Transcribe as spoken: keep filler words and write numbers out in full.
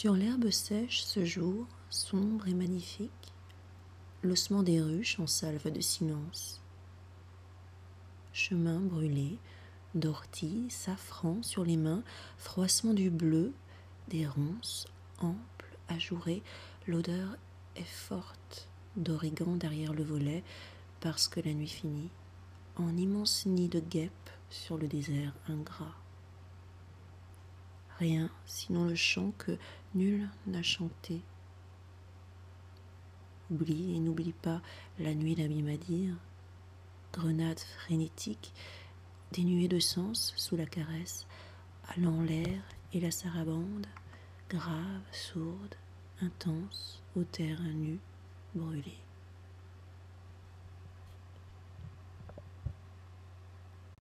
Sur l'herbe sèche ce jour, sombre et magnifique, l'ossement des ruches en salve de silence. Chemin brûlé, d'ortie, safran sur les mains, froissement du bleu, des ronces amples, ajourées, l'odeur est forte d'origan derrière le volet, parce que la nuit finit, en immense nid de guêpes sur le désert ingrat. Rien, sinon le chant que nul n'a chanté. Oublie et n'oublie pas la nuit l'abîme à dire, grenade frénétique, dénuée de sens sous la caresse, allant l'air et la sarabande, grave, sourde, intense, au terrain nu, brûlé.